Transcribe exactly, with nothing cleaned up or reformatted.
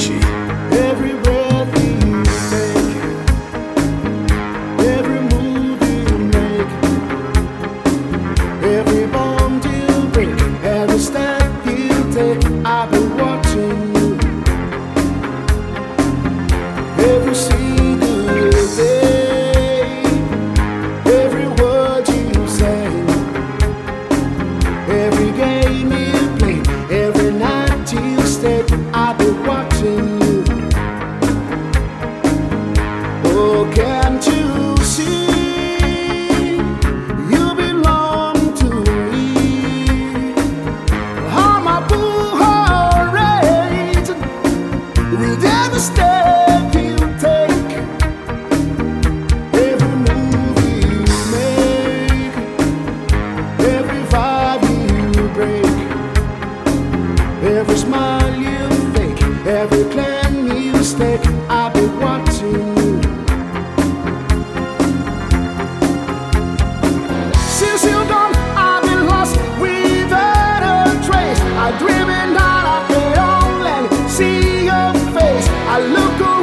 G. Every breath you take, every move you make, every bond you break, every step you take, I've been watching you. Every single day, every word you say, every game you play, every night you stay, I've been watching you. Oh, can't you see you belong to me? How my bull heart with every step you take, every move you make, every vibe you break, every smile you fake, every plan you stake, I've been watching you. Since you're gone, I've been lost without a trace. I dream and I can only see your face. I look around.